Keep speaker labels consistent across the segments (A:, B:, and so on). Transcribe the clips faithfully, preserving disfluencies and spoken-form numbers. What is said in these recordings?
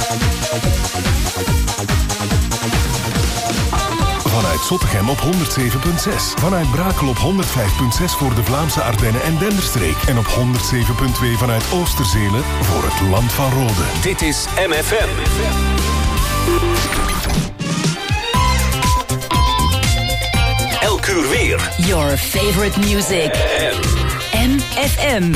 A: Vanuit Zottegem op honderd zeven komma zes. Vanuit Brakel op honderd vijf komma zes voor de Vlaamse Ardennen en Denderstreek. En op honderd zeven komma twee vanuit Oosterzelen voor het Land van Rode.
B: Dit is M F M. Elk uur weer.
C: Your favorite music. M F M.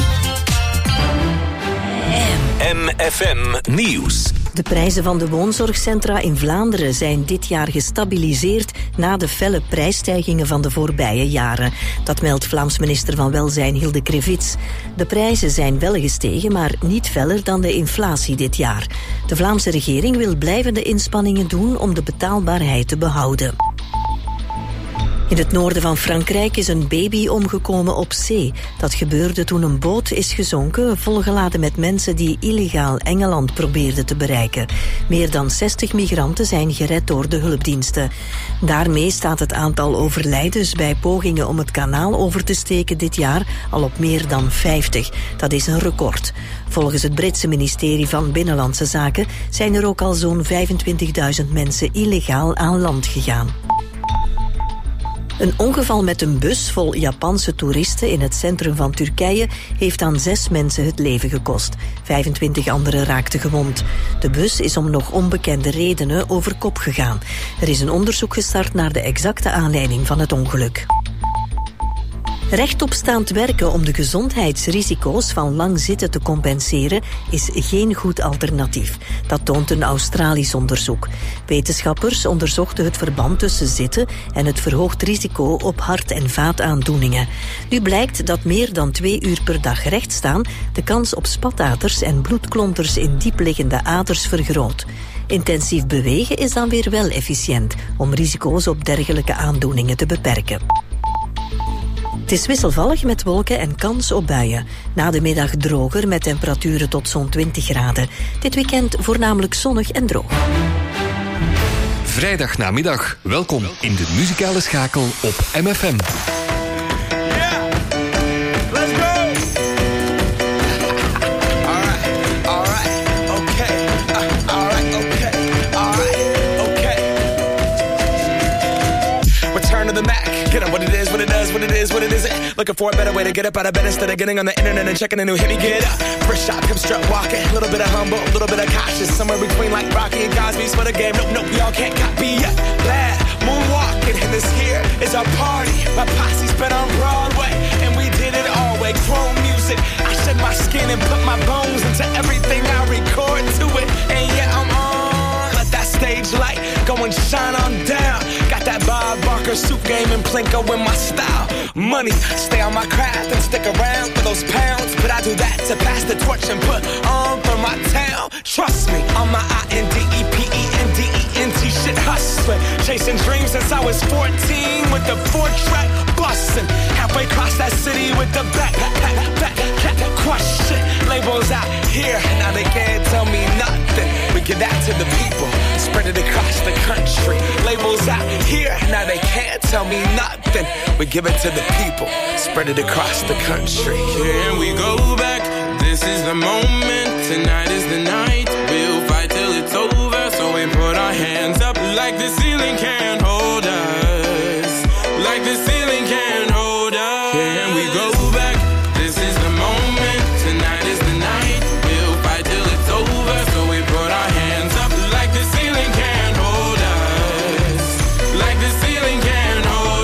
B: M F M Nieuws.
D: De prijzen van de woonzorgcentra in Vlaanderen zijn dit jaar gestabiliseerd na de felle prijsstijgingen van de voorbije jaren. Dat meldt Vlaams minister van Welzijn Hilde Krevits. De prijzen zijn wel gestegen, maar niet feller dan de inflatie dit jaar. De Vlaamse regering wil blijvende inspanningen doen om de betaalbaarheid te behouden. In het noorden van Frankrijk is een baby omgekomen op zee. Dat gebeurde toen een boot is gezonken, volgeladen met mensen die illegaal Engeland probeerden te bereiken. Meer dan zestig migranten zijn gered door de hulpdiensten. Daarmee staat het aantal overlijdens bij pogingen om het kanaal over te steken dit jaar al op meer dan vijftig. Dat is een record. Volgens het Britse ministerie van Binnenlandse Zaken zijn er ook al zo'n vijfentwintigduizend mensen illegaal aan land gegaan. Een ongeval met een bus vol Japanse toeristen in het centrum van Turkije heeft aan zes mensen het leven gekost. vijfentwintig anderen raakten gewond. De bus is om nog onbekende redenen over kop gegaan. Er is een onderzoek gestart naar de exacte aanleiding van het ongeluk. Rechtopstaand werken om de gezondheidsrisico's van lang zitten te compenseren is geen goed alternatief. Dat toont een Australisch onderzoek. Wetenschappers onderzochten het verband tussen zitten en het verhoogd risico op hart- en vaataandoeningen. Nu blijkt dat meer dan twee uur per dag recht staan de kans op spataders en bloedklonters in diepliggende aders vergroot. Intensief bewegen is dan weer wel efficiënt om risico's op dergelijke aandoeningen te beperken. Het is wisselvallig met wolken en kans op buien. Na de middag droger met temperaturen tot zo'n twintig graden. Dit weekend voornamelijk zonnig en droog.
E: Vrijdagnamiddag. Welkom in de muzikale schakel op M F M.
F: Get up what it is, what it does, what it is, what it isn't. Looking for a better way to get up out of bed instead of getting on the internet and checking a new hit. Me get up, first shot, come strut walking. A little bit of humble, a little bit of cautious. Somewhere between like Rocky and Cosby's for the game. Nope, nope, y'all can't copy yet. Glad moonwalking, and this here is our party. My posse's been on Broadway, and we did it all way. Chrome music, I shed my skin and put my bones into everything I record to it. And yeah, I'm on. Let that stage light go and shine on down. Got that Bob Barker suit game and Plinko in my style. Money, stay on my craft and stick around for those pounds. But I do that to pass the torch and put on for my town. Trust me, on my I N D E P E N D E N T shit hustling. Chasing dreams since I was fourteen with the four-track bustin'. Halfway across that city with the back, back, back, back, crush shit. Labels out here, now they can't tell me nothing. We give that to the people, spread it across the country. Labels out here, now they can't tell me nothing. We give it to the people, spread it across the country.
G: Here we go back, this is the moment. Tonight is the night, we'll fight till it's over. So we put our hands up like the ceiling can't hold us. Like the ceiling can't hold us. Here we go back, this is the moment. Tonight is the night, we'll fight till it's over. So we put our hands up like the ceiling can't hold us. Like the ceiling can't hold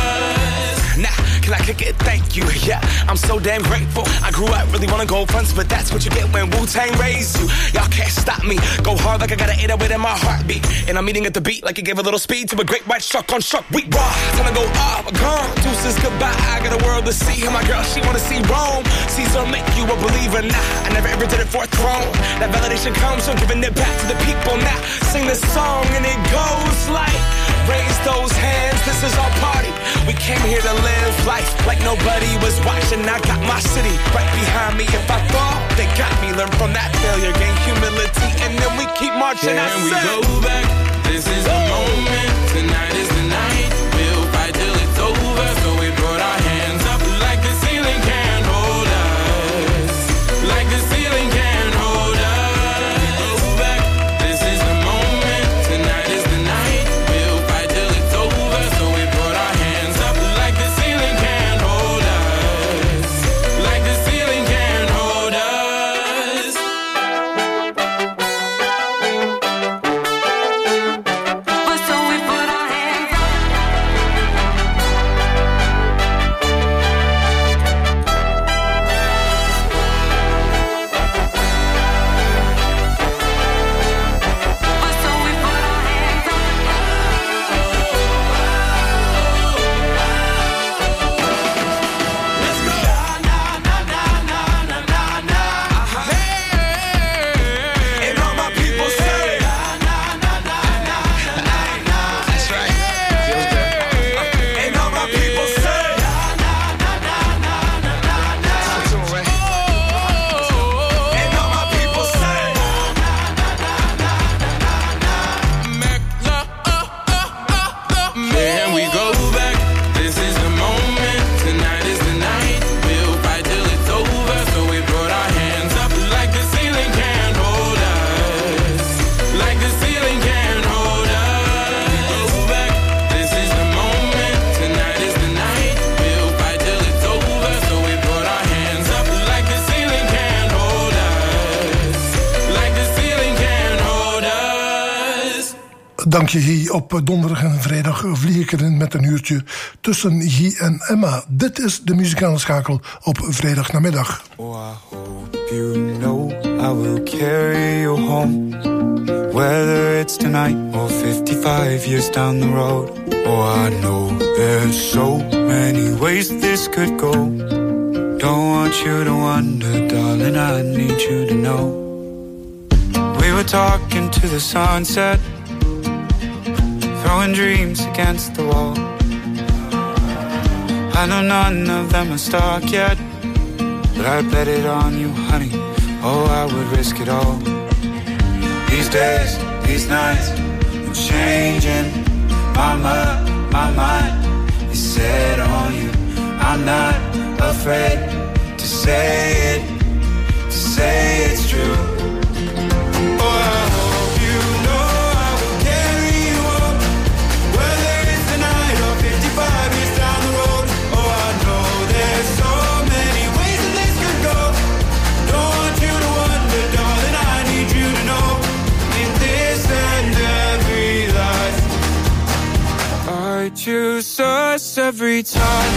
G: us.
F: Nah, can I kick it? Thank you, yeah, I'm so damn grateful. I grew up really wanna go fronts, but that's what you get when Wu-Tang raised you. Y'all can't stop me, go hard like I got an eight oh eight in my heartbeat. And I'm eating at the beat like it gave a little speed to a great white shark on shark. We raw, time to go up, gone, deuces goodbye. I got a world to see, and my girl, she wanna see Rome. Caesar make you a believer, nah, I never ever did it for a throne. That validation comes from giving it back to the people. Now, sing this song and it goes like, raise those hands, this is our party. We came here to live life like nobody was watching. I got my city right behind me. If I fall, they got me. Learn from that failure, gain humility, and then we keep marching.
G: Can
F: I
G: we
F: said,
G: go back? This is the moment. Tonight is the night. We'll fight till it's over. So we put our hands up like the ceiling can't hold us. Like the ceiling can't hold us. Go back.
H: Dank je, Guy. Op donderdag en vrijdag vlieg ik erin met een uurtje tussen Guy en Emma. Dit is de muzikale schakel op vrijdagnamiddag.
I: Oh, I hope you know I will carry you home, whether it's tonight or fifty-five years down the road. Oh, I know there's so many ways this could go. Don't want you to wonder, darling, I need you to know. We were talking to the sunset, throwing dreams against the wall. I know none of them are stuck yet, but I bet it on you, honey. Oh, I would risk it all. These days, these nights, I'm changing. Mama, my mind is set on you. I'm not afraid to say it, to say it's true. Oh, I hope you know I will carry you up, whether it's tonight or fifty-five years down the road. Oh, I know there's so many ways that this could go. Don't want you to wonder, darling, I need you to know. In this and every life, I choose us every time.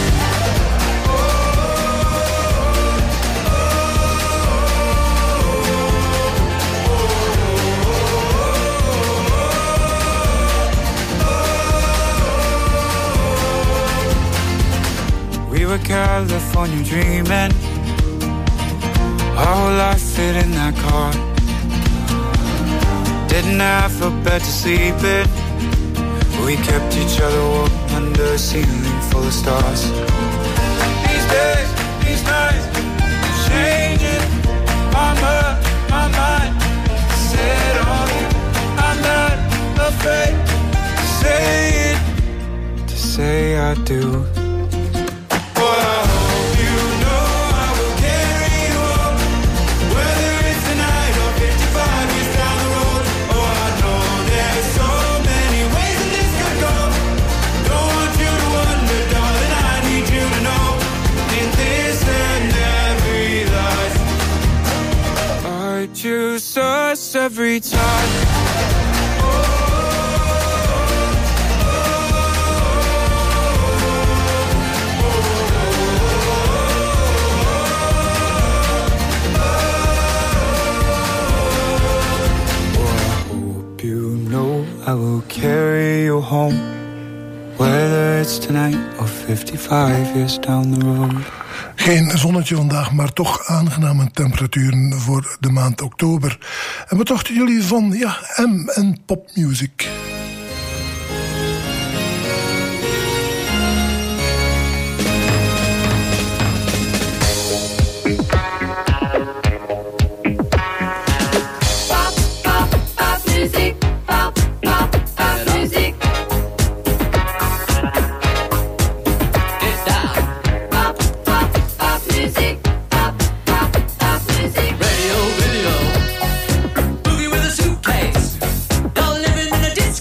I: We were California dreaming, our whole life fit in that car. Didn't have a bed to sleep in, we kept each other warm under a ceiling full of stars. These days, these nights, I'm changing. Mama, my mind set on you. I'm not afraid to say it, to say I do. Choose us every time. I will carry you home, whether it's tonight or fifty-five years down the road.
H: Geen zonnetje vandaag, maar toch aangename temperaturen voor de maand oktober. En wat dachten jullie van, ja, M en popmuziek?
J: Radio, video, movie with a suitcase. Y'all living in a Disney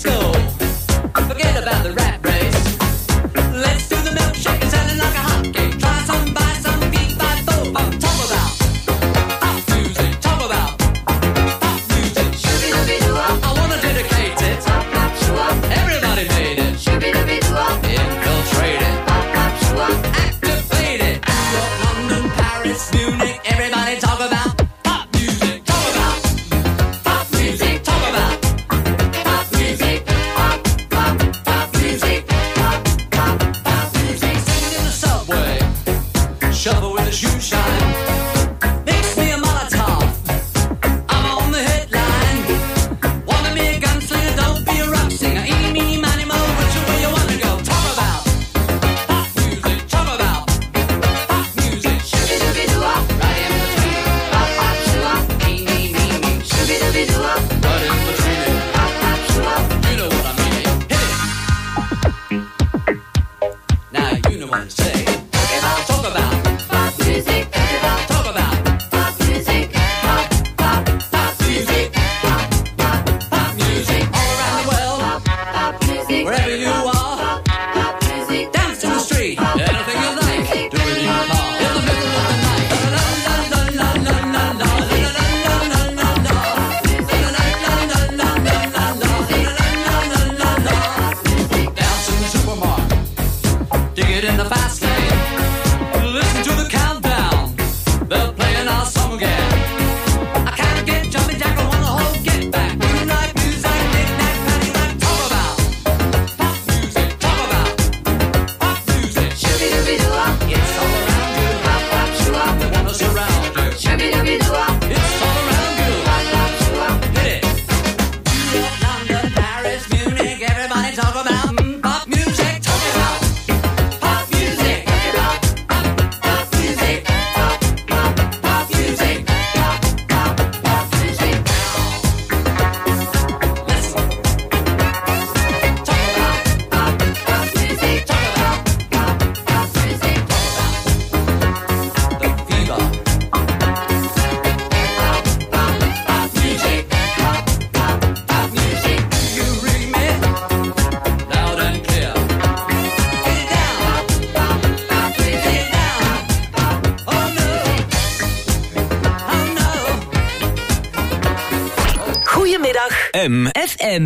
B: Dag. M
C: F M.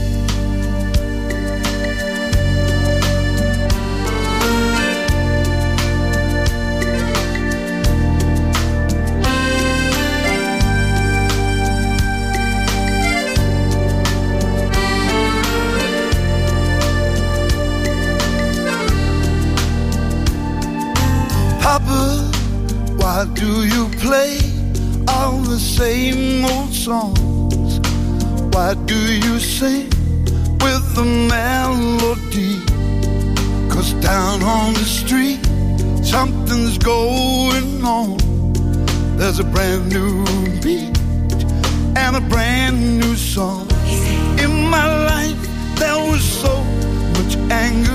J: Papa, why do you play all the same old songs? Why do you sing with the melody? 'Cause down on the street something's going on. There's a brand new beat and a brand new song. In my life there was so much anger,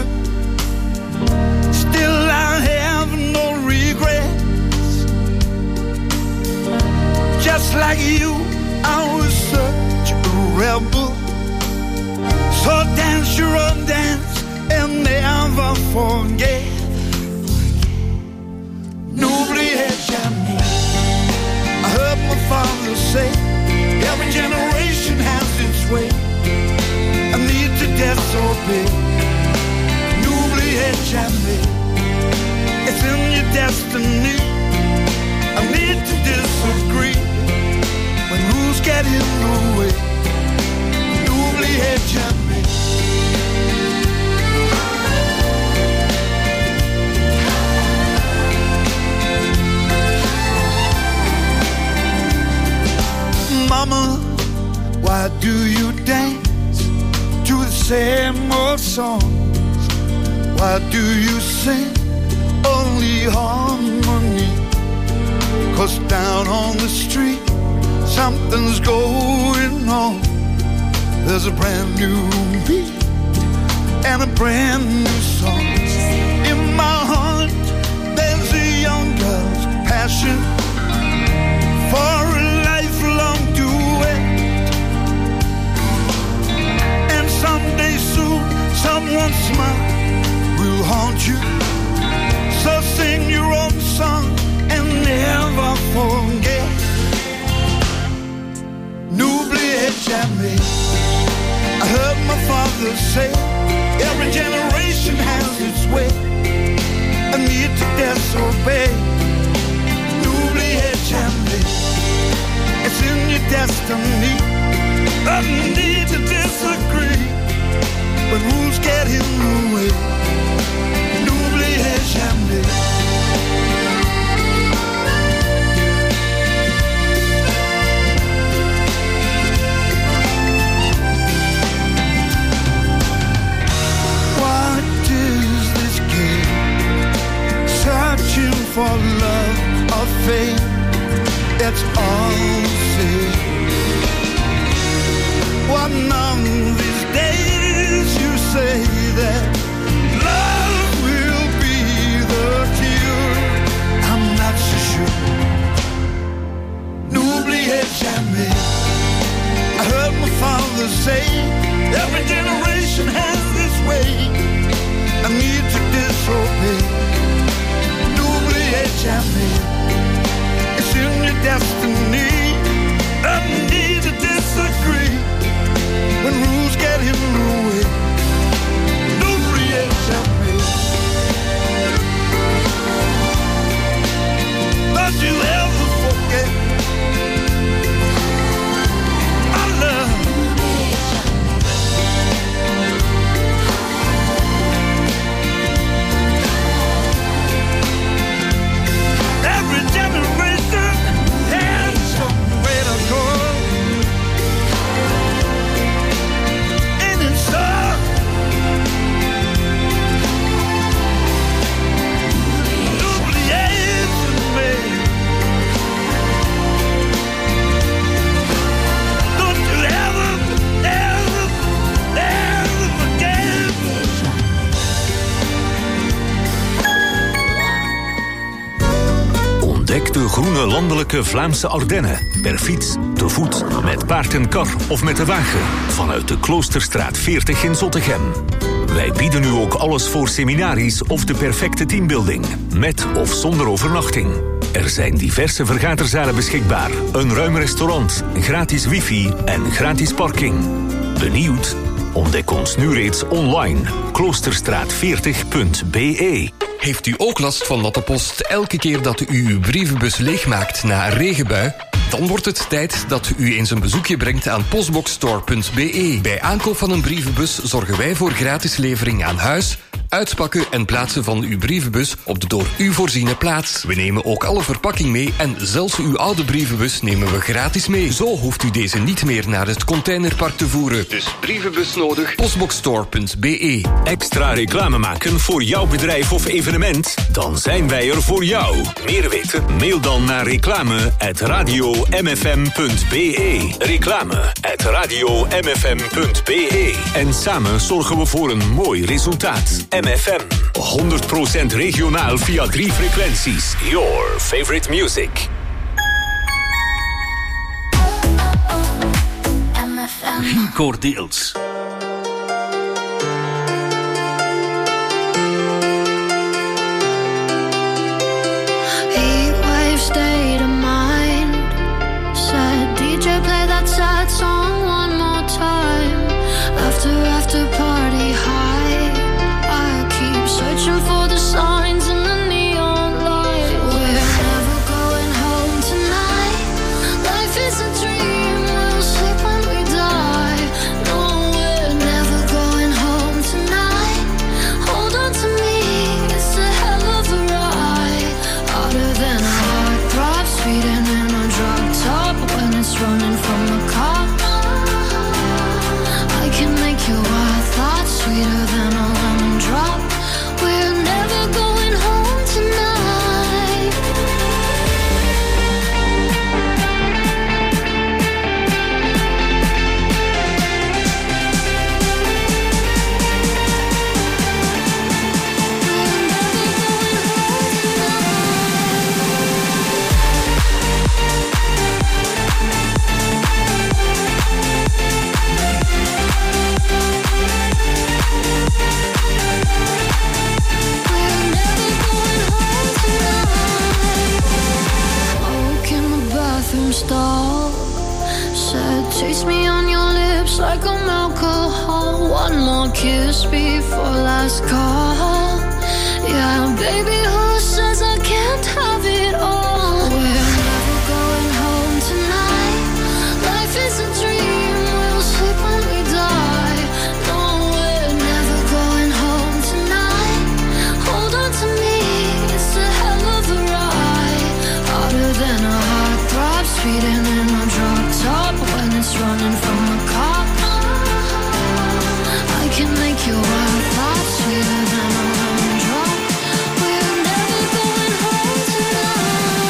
J: still I have no regrets. Just like you, I was such a rebel. So dance your own dance and never forget. N'oubliez jamais. I heard my father say, every generation has its way. I need to disobey. N'oubliez jamais. It's in your destiny. I need to disagree when rules get in the way. N'oubliez jamais. Mama, why do you dance to the same old songs? Why do you sing only harmony? 'Cause down on the street something's going on. There's a brand new beat and a brand new song. In my heart there's a young girl's passion for a lifelong duet. And someday soon someone's smile will haunt you. So sing your own song and never forget. N'oubliez jamais. I heard my father say, every generation has its way. I need to disobey. N'oubliez jamais. It's in your destiny. I need to disagree when rules get in the way. N'oubliez jamais. Searching for love or fame, that's all we see. One of these days you say that love will be the cure. I'm not so sure. N'oubliez jamais. I heard my father say, every generation has this way. I need to disobey. Jamais. It's in your destiny. I need to disagree when rules get in the way. N'oubliez jamais. Don't you ever forget my love. Every generation has somewhere to go. And it's so. N'oubliez jamais. Don't you ever, ever, ever forget.
B: Ontdek de groene landelijke Vlaamse Ardennen. Per fiets, te voet, met paard en kar of met de wagen. Vanuit de Kloosterstraat veertig in Zottegem. Wij bieden u ook alles voor seminaries of de perfecte teambuilding. Met of zonder overnachting. Er zijn diverse vergaderzalen beschikbaar, een ruim restaurant, gratis wifi en gratis parking. Benieuwd? Ontdek ons nu reeds online. kloosterstraat veertig punt b e.
E: Heeft u ook last van natte post elke keer dat u uw brievenbus leegmaakt na een regenbui? Dan wordt het tijd dat u eens een bezoekje brengt aan postboxstore punt b e. Bij aankoop van een brievenbus zorgen wij voor gratis levering aan huis, uitpakken en plaatsen van uw brievenbus op de door u voorziene plaats. We nemen ook alle verpakking mee en zelfs uw oude brievenbus nemen we gratis mee. Zo hoeft u deze niet meer naar het containerpark te voeren. Dus brievenbus nodig, postboxstore punt b e.
B: Extra reclame maken voor jouw bedrijf of evenement? Dan zijn wij er voor jou. Meer weten? Mail dan naar reclame at radio m f m punt b e. Reclame at radio m f m punt b e. En samen zorgen we voor een mooi resultaat. M F M. honderd procent regionaal via drie frequenties. Your favorite music.
K: Guy Deels.
L: Heatwave state of mind. Said D J play that sad song one more time. After after party high. Searching for the signs in the neon light. We're never going home tonight. Life is a dream, we'll sleep when we die. No, we're never going home tonight. Hold on to me, it's a hell of a ride. Harder than a heartthrob, speeding in a drop top. When it's running from the cops, I can make your wild thoughts sweeter than a lemon drop. We're never going home tonight. Stall. Said, taste me on your lips like I'm alcohol. One more kiss before last call. Yeah, baby, who says I can't have it all? We're never going home tonight. Life is a dream, we'll sleep when we die. No, we're never going home tonight. Hold on to me, it's a hell of a ride. Harder than a heartthrob, speeding in a drop top. When it's running from the cops, I can make your wild thoughts sweeter than a lemon drop. We're never going home tonight.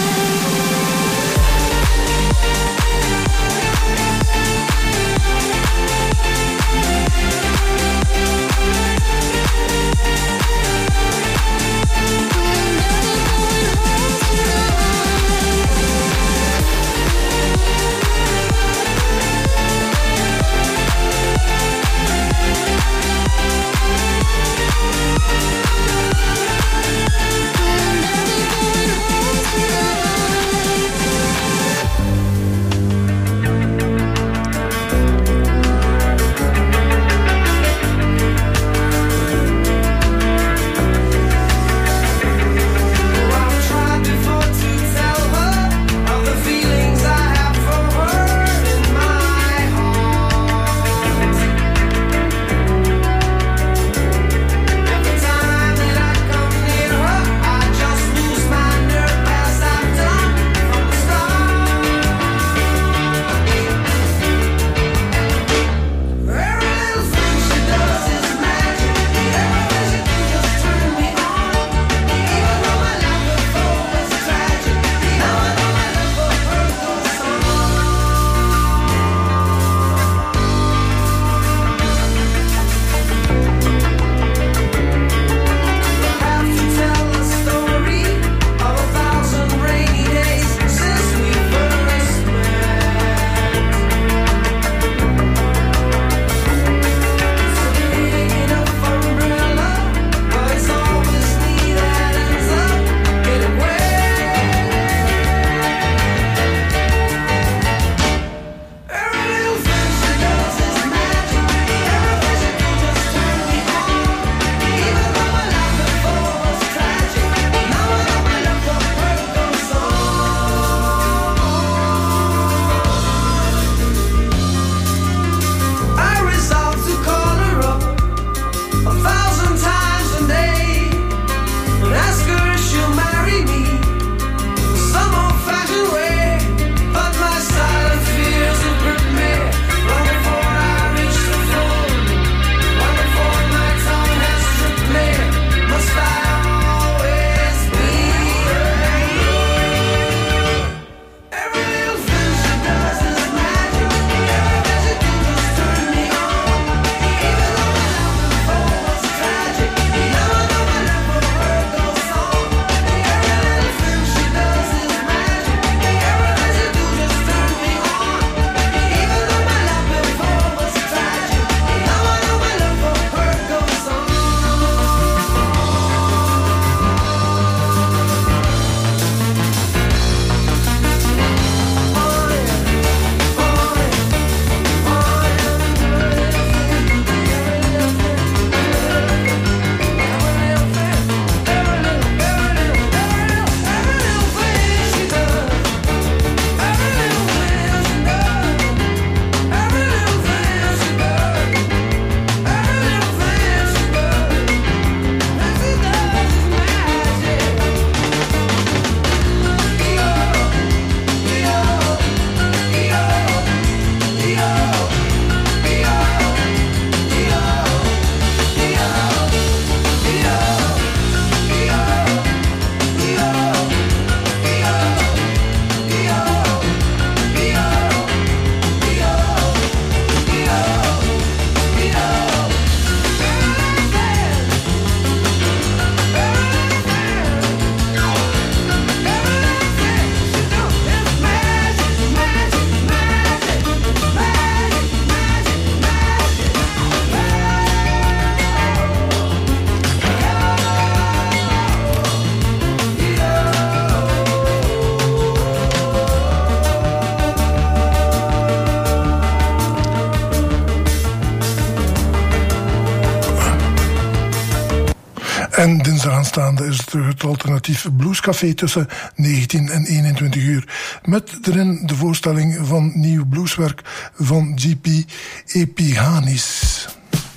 H: En dinsdag aanstaande is het het alternatief Bluescafé tussen negentien en eenentwintig uur. Met erin de voorstelling van nieuw blueswerk van G P Epihanis.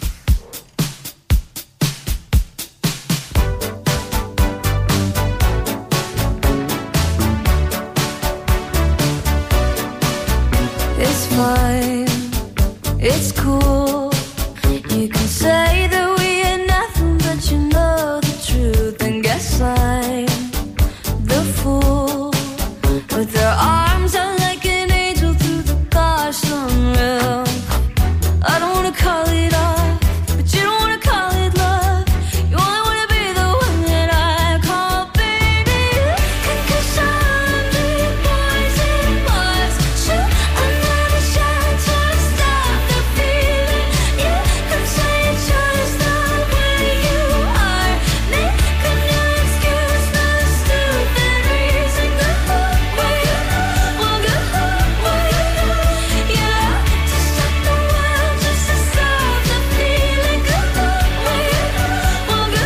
L: It's fine, it's cool. You can say that we are nothing, but you know the truth. And guess I'm the fool with their arms out like an angel through the gosh unreal. I don't wanna call it off, but you don't wanna call it love. You only wanna be the one that I call baby. Cause I'm the boys and boys. Shoot another shot to stop the feeling. You can say it's just the way you are. Make a new excuse for the stupid reason. Go away, well go away, yeah. To stop the world, just to stop the feeling. Go away, well go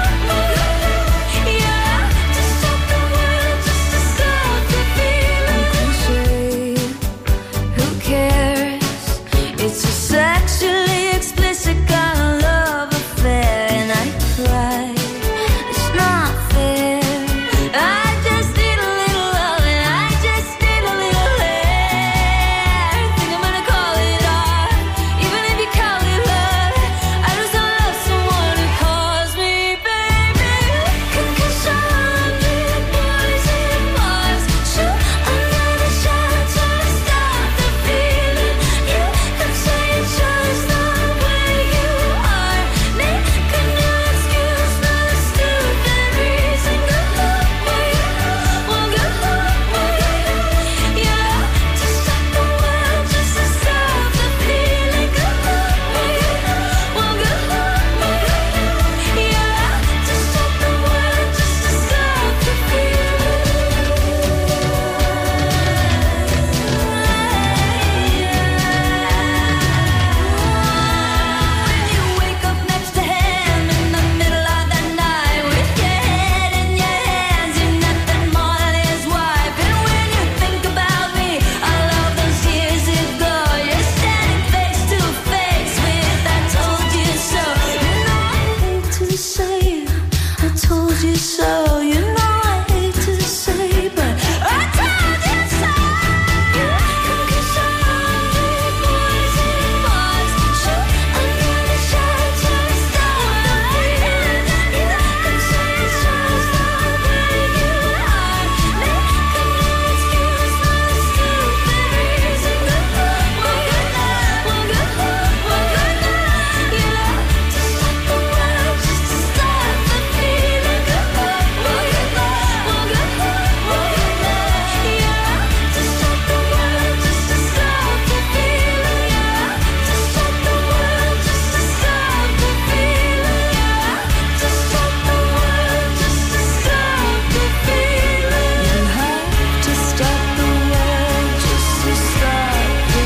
L: away, yeah. To stop the world, just to stop the feeling. Cliche, who cares? It's a sexually explicit kind of love affair, and I cry. It's not fair. I just need a little love, and I just need a little air. Think I'm gonna call it art, even if you call it love. I just don't love someone who calls me baby. Cause I'm the boys and boys. Shoot another shot to stop the feeling. You can say it's just the way you are. Make a new excuse for the stupid reason. Go away, well go away, yeah. To stop the world, just to stop the feeling. Go away, well go away, yeah. To stop the world, just to stop the When you wake up next to him in the middle of the night with your head in your hands, you're nothing more than his wife. And when you think about me, all of those years ago, you're standing face to face with I told you so. You know I hate to say it, I told you so. You know I hate to say, but I told you so. Cause I'm the boys and boys. Shoot another shot to stop the feeling. You can say it's just the way you are. Make a new excuse for the stupid reason. Go away, well go away, yeah. To stop the world, just to stop the feeling. Go away, well go away, yeah. To stop the world, just to stop the feeling, yeah. To stop the world, just to stop the feeling, yeah. To stop the world, just to stop the feeling. You have to stop the world, just to stop the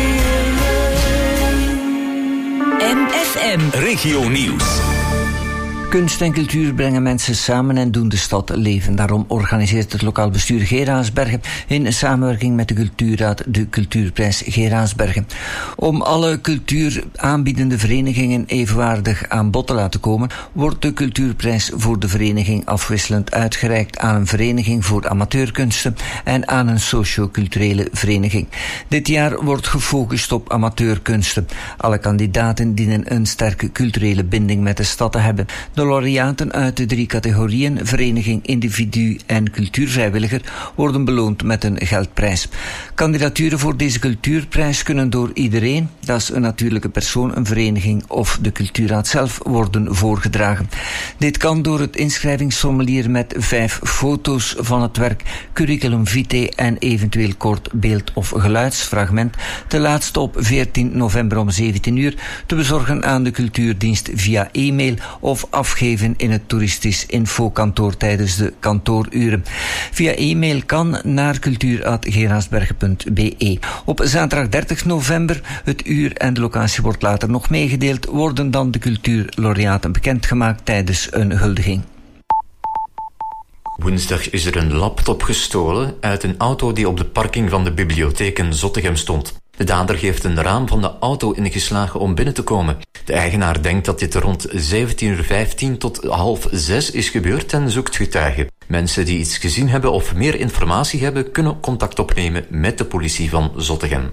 L: feeling.
C: M F M.
B: Regio Nieuws.
M: Kunst en cultuur brengen mensen samen en doen de stad leven. Daarom organiseert het lokaal bestuur Geraardsbergen in samenwerking met de Cultuurraad de Cultuurprijs Geraardsbergen. Om alle cultuuraanbiedende verenigingen evenwaardig aan bod te laten komen, wordt de Cultuurprijs voor de vereniging afwisselend uitgereikt aan een vereniging voor amateurkunsten en aan een socio-culturele vereniging. Dit jaar wordt gefocust op amateurkunsten. Alle kandidaten dienen een sterke culturele binding met de stad te hebben. De laureaten uit de drie categorieën, vereniging, individu en cultuurvrijwilliger, worden beloond met een geldprijs. Kandidaturen voor deze cultuurprijs kunnen door iedereen, dat is een natuurlijke persoon, een vereniging of de cultuurraad zelf, worden voorgedragen. Dit kan door het inschrijvingsformulier met vijf foto's van het werk, curriculum vitae en eventueel kort beeld- of geluidsfragment, te laatst op veertien november om zeventien uur, te bezorgen aan de cultuurdienst via e-mail of af geven in het toeristisch infokantoor tijdens de kantooruren. Via e-mail kan naar cultuur apenstaartje geraardsbergen punt b e. Op zaterdag dertig november, het uur en de locatie wordt later nog meegedeeld, worden dan de cultuurlaureaten bekendgemaakt tijdens een huldiging.
N: Woensdag is er een laptop gestolen uit een auto die op de parking van de bibliotheek in Zottegem stond. De dader heeft een raam van de auto ingeslagen om binnen te komen. De eigenaar denkt dat dit rond zeventien uur vijftien tot half zes is gebeurd en zoekt getuigen. Mensen die iets gezien hebben of meer informatie hebben, kunnen contact opnemen met de politie van Zottegem.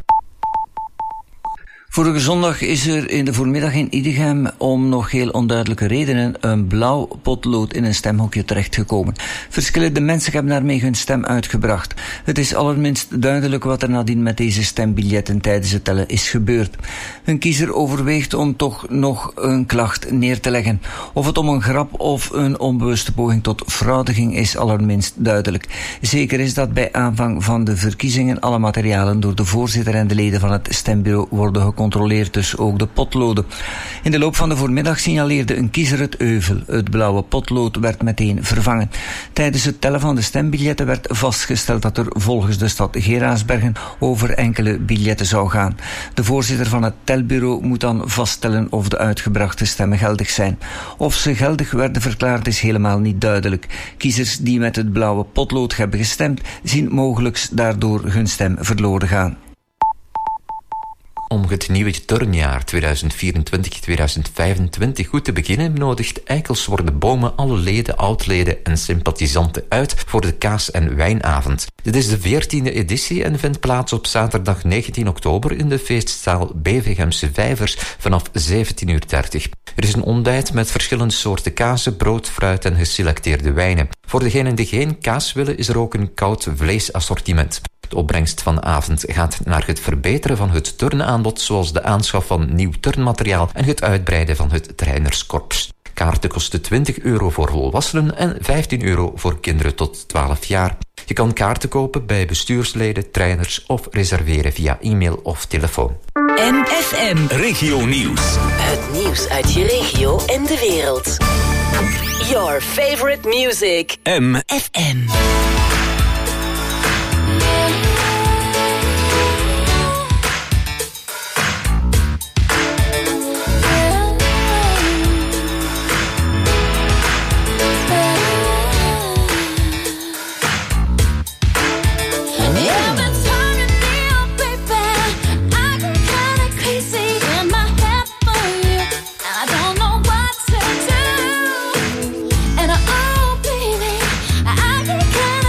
M: Vorige zondag is er in de voormiddag in Idegem om nog heel onduidelijke redenen een blauw potlood in een stemhokje terechtgekomen. Verschillende mensen hebben daarmee hun stem uitgebracht. Het is allerminst duidelijk wat er nadien met deze stembiljetten tijdens het tellen is gebeurd. Een kiezer overweegt om toch nog een klacht neer te leggen. Of het om een grap of een onbewuste poging tot fraude ging is allerminst duidelijk. Zeker is dat bij aanvang van de verkiezingen alle materialen door de voorzitter en de leden van het stembureau worden gecontroleerd. Controleert dus ook de potloden. In de loop van de voormiddag signaleerde een kiezer het euvel. Het blauwe potlood werd meteen vervangen. Tijdens het tellen van de stembiljetten werd vastgesteld dat er volgens de stad Geraardsbergen over enkele biljetten zou gaan. De voorzitter van het telbureau moet dan vaststellen of de uitgebrachte stemmen geldig zijn. Of ze geldig werden verklaard is helemaal niet duidelijk. Kiezers die met het blauwe potlood hebben gestemd zien mogelijk daardoor hun stem verloren gaan.
N: Om het nieuwe turnjaar tweeduizend vierentwintig tweeduizend vijfentwintig goed te beginnen, nodigt Eikelsworde Bomen alle leden, oudleden en sympathisanten uit voor de kaas- en wijnavond. Dit is de veertiende editie en vindt plaats op zaterdag negentien oktober in de feestzaal Bevegemse Vijvers vanaf zeventien uur dertig. Er is een ontbijt met verschillende soorten kazen, brood, fruit en geselecteerde wijnen. Voor degenen die geen kaas willen is er ook een koud vleesassortiment. De opbrengst van de avond gaat naar het verbeteren van het turnaanbod, zoals de aanschaf van nieuw turnmateriaal en het uitbreiden van het trainerskorps. Kaarten kosten twintig euro voor volwassenen en vijftien euro voor kinderen tot twaalf jaar. Je kan kaarten kopen bij bestuursleden, trainers of reserveren via e-mail of telefoon.
C: M F M.
B: Regio Nieuws.
C: Het nieuws uit je regio en de wereld. Your favorite music.
B: M
C: F M.
L: Kinda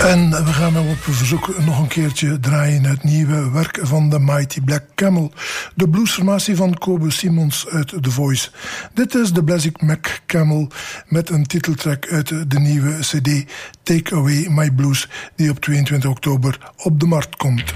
H: En we gaan nou op verzoek nog een keertje draaien het nieuwe werk van de Mighty Black Camel. De bluesformatie van Kobe Simons uit The Voice. Dit is de Blazik Mac Camel met een titeltrack uit de nieuwe cd Take Away My Blues, die op tweeëntwintig oktober op de markt komt.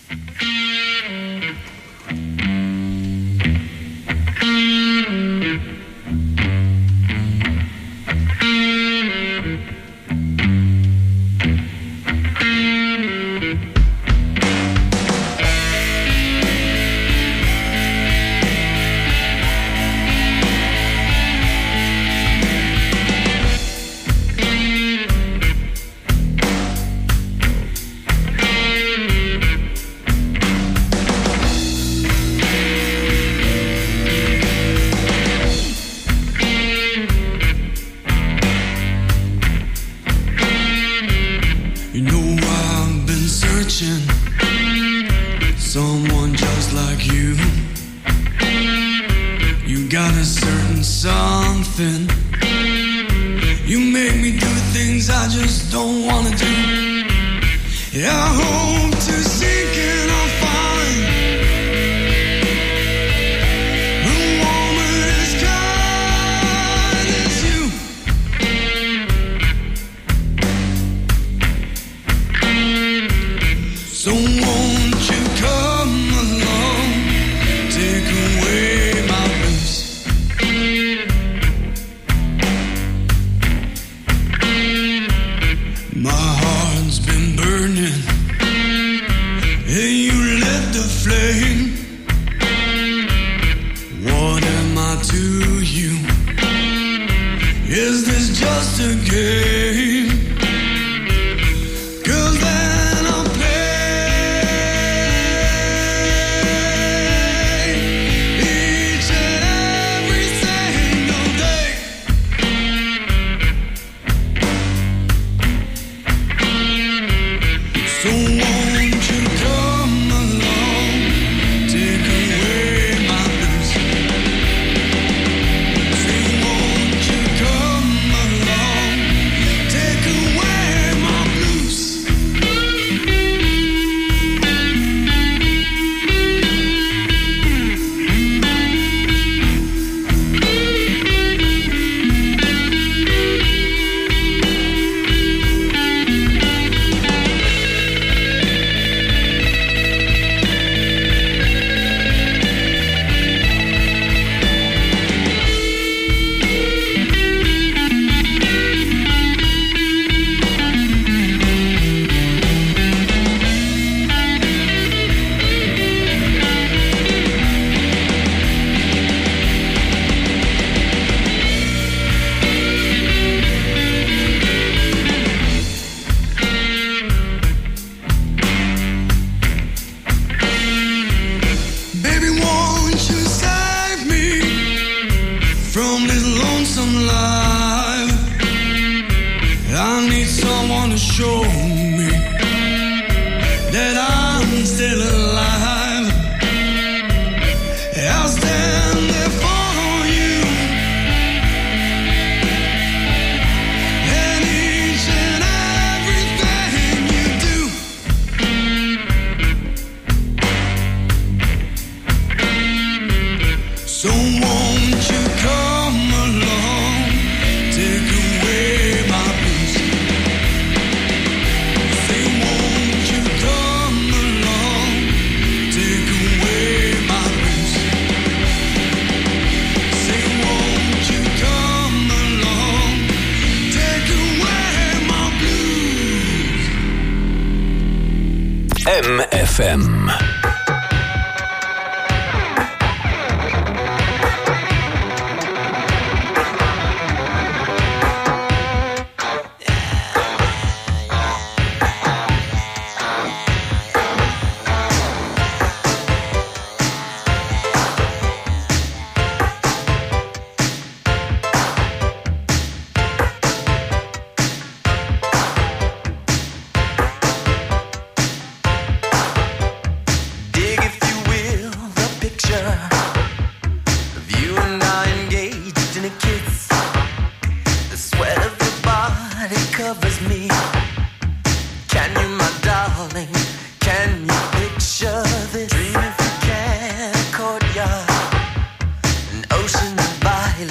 B: M F M.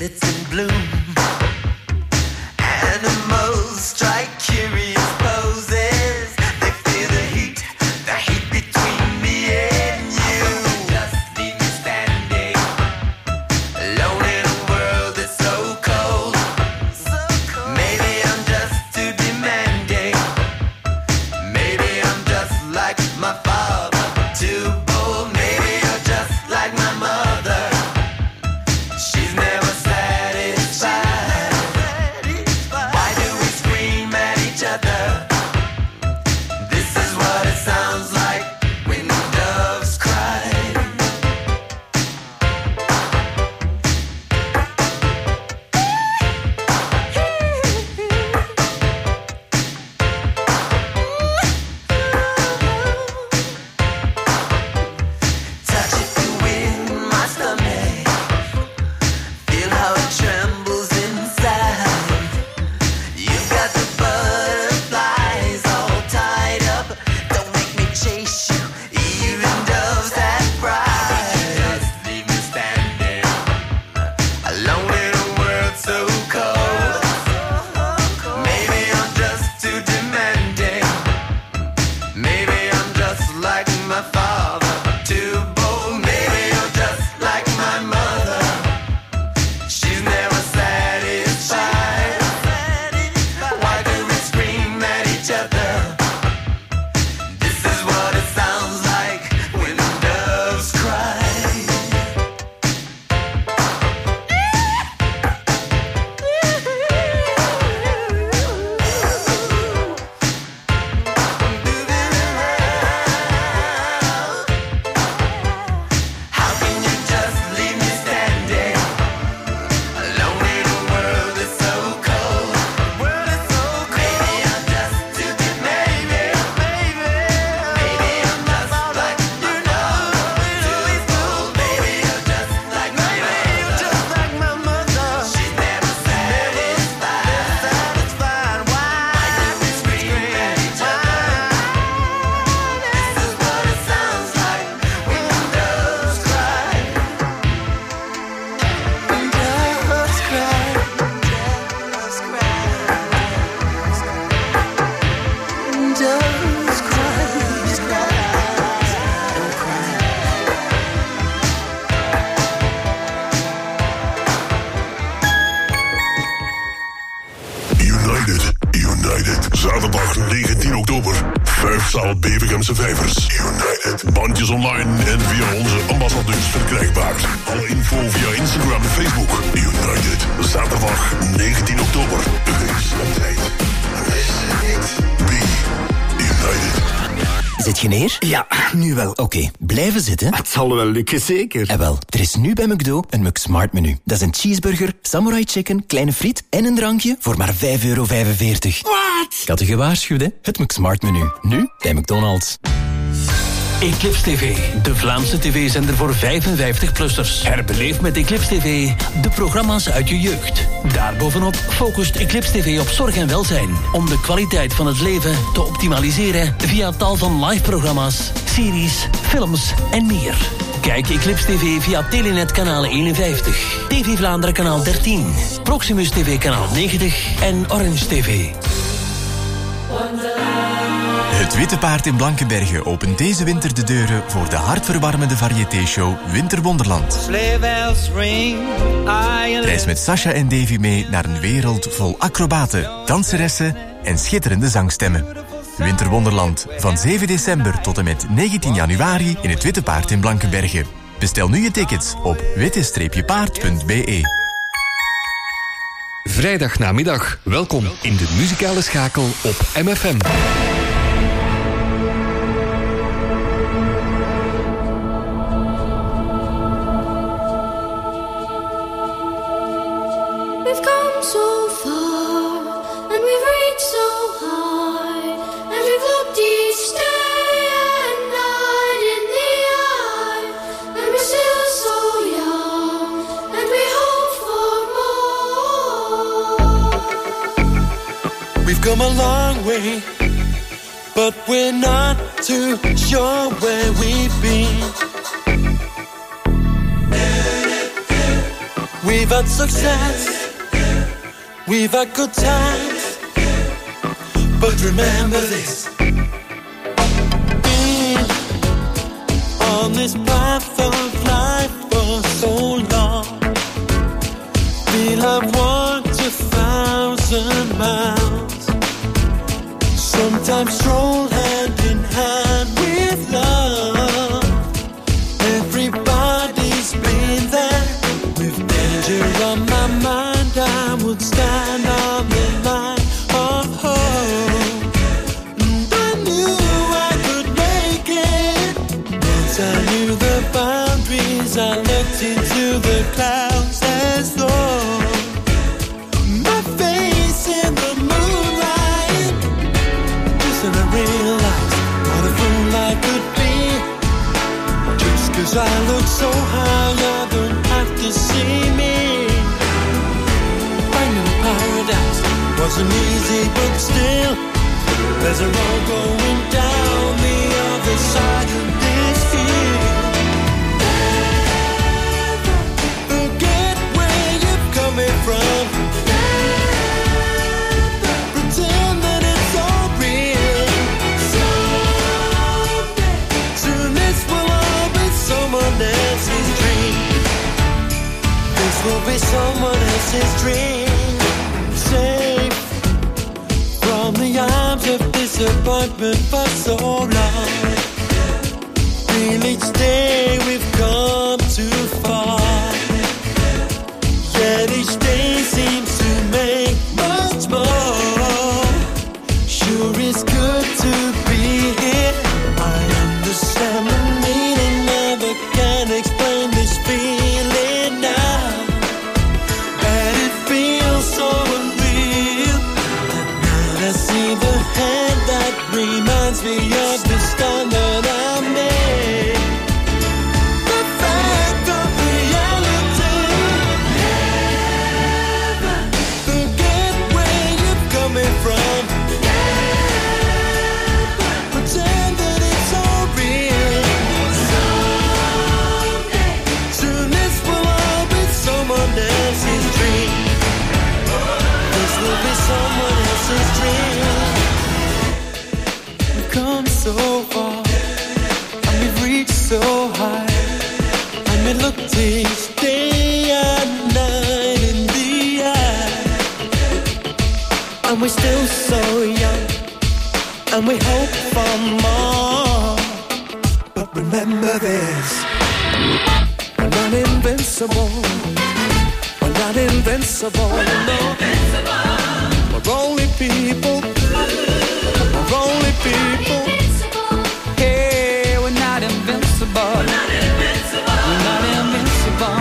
O: violets in bloom. Animals strike curious poses. They feel the heat, the heat between me and you. Just leave me standing alone in a world that's so cold. Maybe I'm just too demanding. Maybe I'm just like my father, too bold. Maybe you're just like my mother. She's never satisfied. Why do we scream at each other? This is what it sounds like when doves cry. Touch it to win my stomach. Feel how it trembles inside. You've got the butterflies all tied up. Don't make me chase you, even doves have pride. Just leave me standing alone in a world so cold. Maybe I'm just too demanding. Maybe I'm just like my father, too bold. Maybe you're just like my mother. She's never satisfied. Why do we scream at each other? This is what it sounds like when doves cry. How can you just leave me standing alone in a world that's so cold? World is so cold. Maybe I'm just too demanding. Maybe, maybe I'm just like my mother, too bold. Maybe you're just like my mother, just like my mother. She's never satisfied. Satisfied. Why do we scream at each other? This is what it sounds like when doves cry. When doves cry. Doves cry. Doves cry. Don't cry.
A: United, United. Zaterdag negentien oktober. Vijfzaal Bevegemse Vijvers. United. Bandjes online en via onze ambassadeurs verkrijgbaar. Alle info via Instagram en Facebook. United. Zaterdag negentien oktober. Wees op tijd. Wees niet. Be United.
P: Zit je neer? Ja, nu wel. Oké, blijven zitten. Het zal wel lukken, zeker. En wel, er is nu bij McDo een McSmart menu. Dat is een cheeseburger, samurai chicken, kleine friet en een drankje voor maar vijf euro vijfenveertig. Wat? Ik had je gewaarschuwd, hè. Het McSmart menu. Nu bij McDonald's.
K: Eclipse T V, de Vlaamse tv-zender voor vijfenvijftig-plussers. Herbeleef met Eclipse T V de programma's uit je jeugd. Daarbovenop focust Eclipse T V op zorg en welzijn, om de kwaliteit van het leven te optimaliseren via tal van live-programma's, series, films en meer. Kijk Eclipse T V via Telenet kanaal eenenvijftig, T V Vlaanderen kanaal dertien, Proximus T V kanaal negentig en Orange T V.
Q: Het Witte Paard in Blankenberge opent deze winter de deuren voor de hartverwarmende variété-show Winterwonderland. Reis met Sasha en Davy mee naar een wereld vol acrobaten, danseressen en schitterende zangstemmen. Winterwonderland, van zeven december tot en met negentien januari in het Witte Paard in Blankenberge. Bestel nu je tickets op witte paard punt b e.
E: Vrijdagnamiddag, welkom in de muzikale schakel op M F M.
L: We've come so far, and we've reached so high, and we've looked each day and night in the eye, and we're still so young, and we hope for more.
R: We've come a long way, but we're not too sure where we've been. We We've had success, we've had good times, but remember this. Been on this path of life for so long, feel I've walked a thousand miles, sometimes stroll hand in hand with love. Everybody's been there. With danger on my mind, I would stand on the line of hope. And I knew I could make it. Once I knew the boundaries, I looked into the clouds as though my face in the moonlight. Just and I realized what a fool I could be. Just 'cause I look so high, I don't have to see me. Finding paradise wasn't easy, but still, there's a road going down the other side of this field. Forget where you're coming from. Pretend that it's all real. Soon this will all be someone else's dream. This will be someone else's dream. Safe from the arms of disappointment for so long. Feel each day we've come too far. Yet each day seems to make much more. Sure it's good to be here. I understand the meaning of it, can't explain this feeling now. And it feels so unreal. But now I see the hand that reminds me of the stand that I made. The fact of reality. Never forget where you're coming from. Never pretend that it's all real. Someday, soon this will all be someone else's dream. This will be someone else's dream. We've come so far, and we've reached so high, and we look each day and night in the eye, and we're still so young, and we hope for more. But remember this, we're not invincible. We're not invincible. We're not no. invincible. We're only people. We're only people. Hey, we're not invincible. We're not invincible. We're not invincible.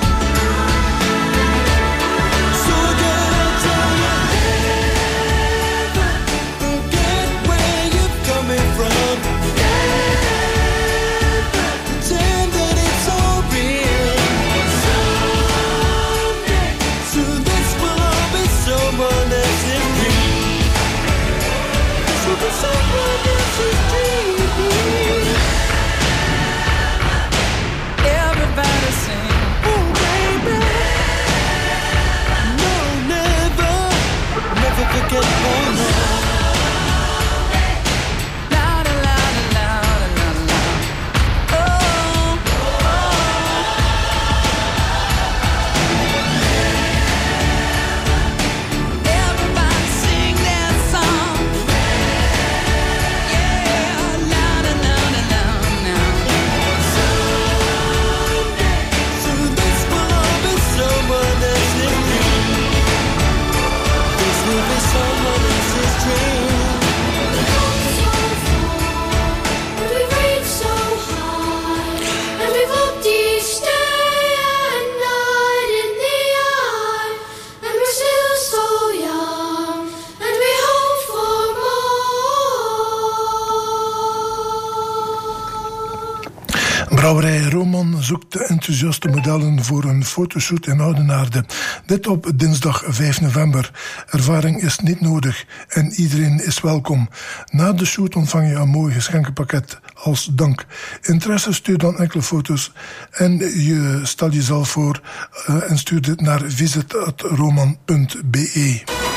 R: So again, I'll tell you, never forget where you're coming from. Never pretend that it's all real. Someday, soon this will all be someone else's dream. This will be someone else's dream. Everybody sing, oh baby. No, never, never forget, oh no. La la la la la la la. Oh, everybody sing that song. Yeah, la la la la la la. Soon this will all be someone else's dream. This will be someone else's dream.
L: And we've reached so high, and we've looked each day and night in the eye, and we're still so young, and we hope for more.
H: Brouwerij Roman zoekt de enthousiaste modellen voor een fotoshoot in Oudenaarde. Dit op dinsdag vijf november. Ervaring is niet nodig en iedereen is welkom. Na de shoot ontvang je een mooi geschenkenpakket als dank. Interesse, stuur dan enkele foto's en je stel jezelf voor uh, en stuur dit naar visit at roman punt b e.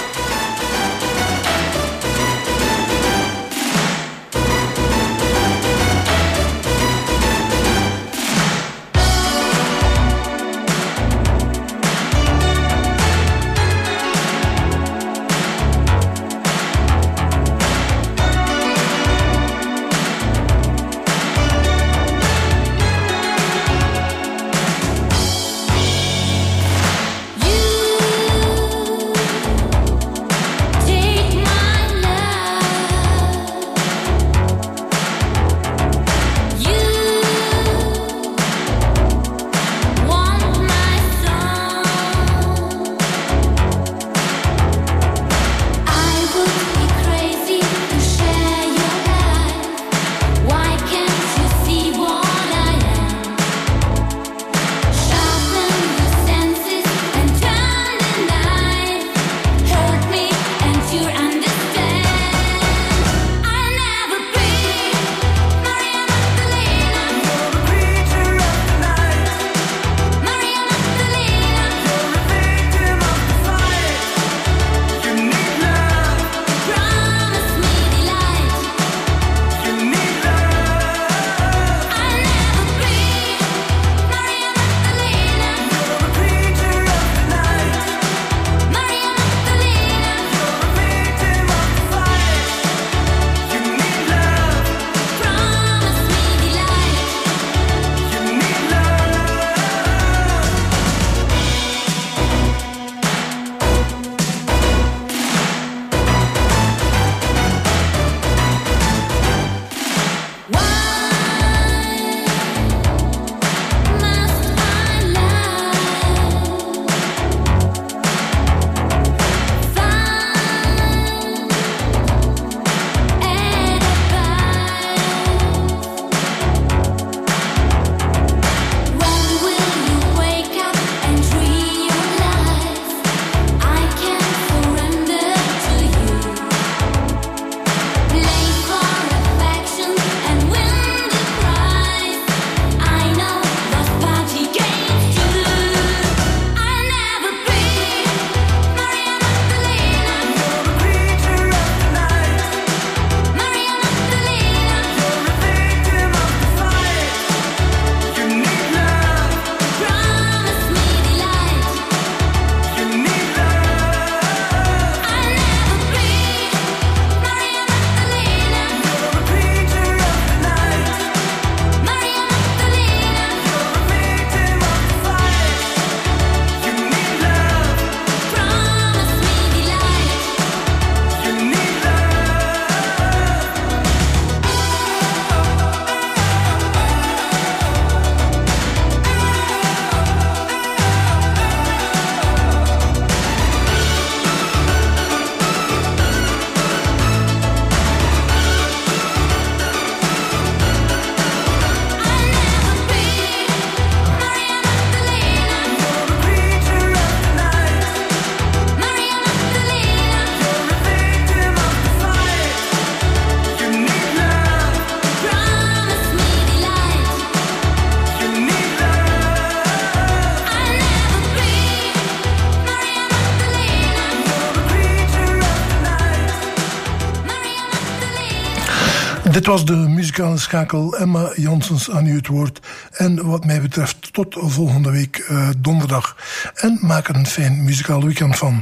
H: Dit was de muzikale schakel. Emma Janssens aan u het woord. En wat mij betreft tot volgende week uh, donderdag. En maak er een fijn muzikaal weekend van.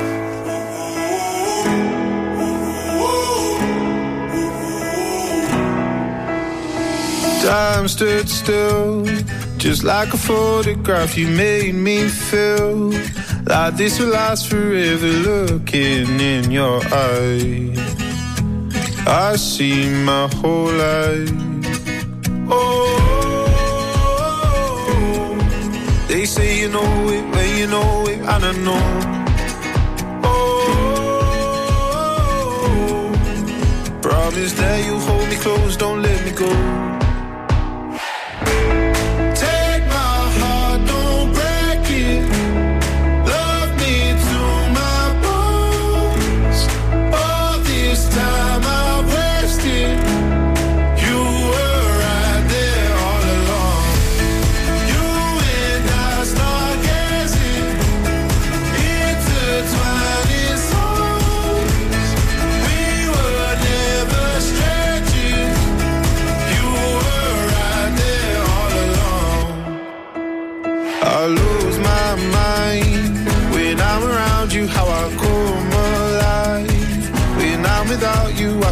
I: Time stood still, just like a photograph. You made me feel like this will last forever. Looking in your eyes, I see my whole life. Oh, they say you know it when you know it, and I know. Oh, promise that you hold me close, don't let me go.
R: Time I wasted, you were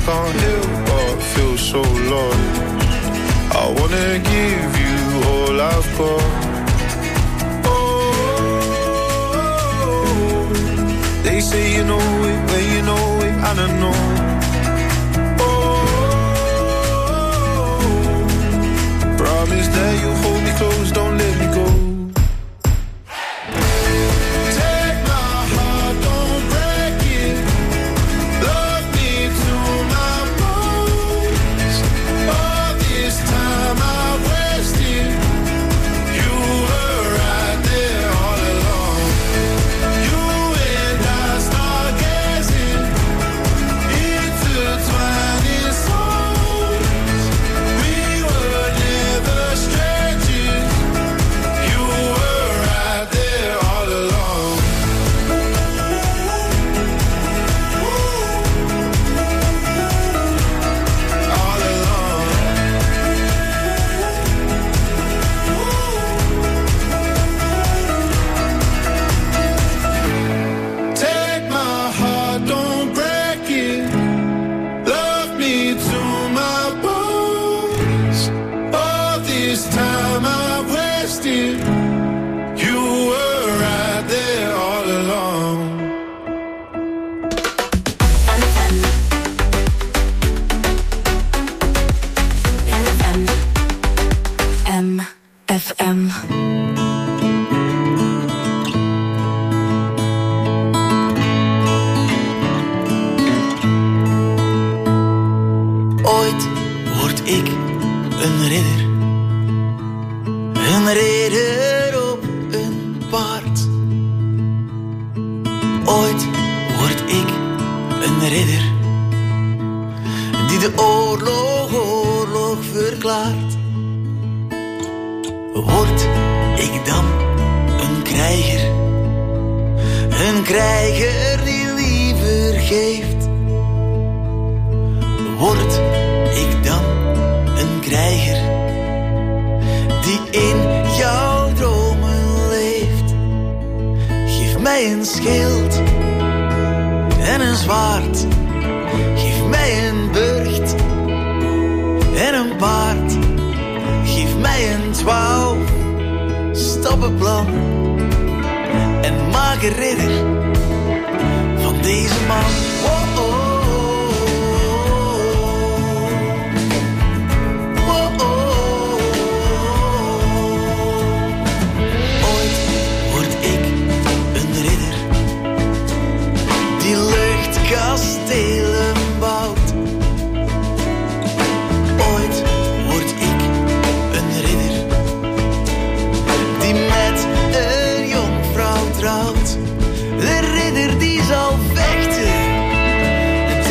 I: can't help but feel so lost. I wanna give you all I've got. Oh, they say you know it, when you know it, and I know. Oh, promise that you hold me close, don't let me go.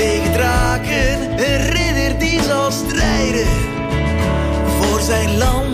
S: Zijn land